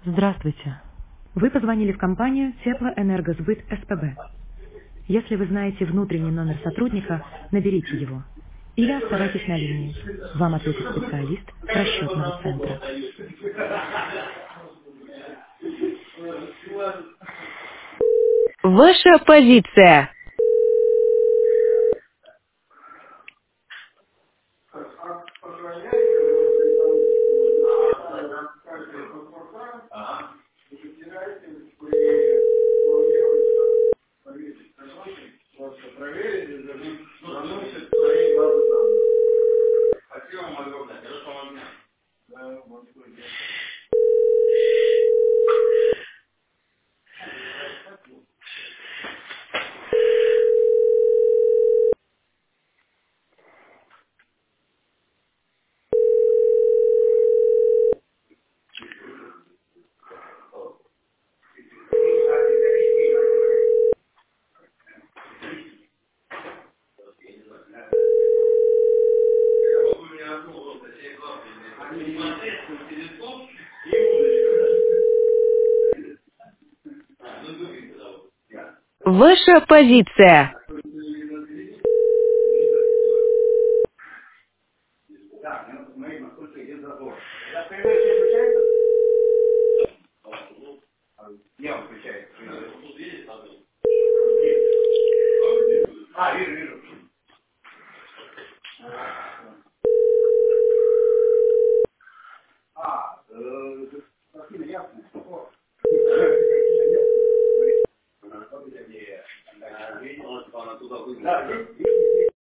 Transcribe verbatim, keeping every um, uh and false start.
Здравствуйте. Вы позвонили в компанию Теплоэнергосбыт СПБ. Если вы знаете внутренний номер сотрудника, наберите его. Или оставайтесь на линии. Вам ответит специалист расчетного центра. Ваша позиция. Ваша позиция.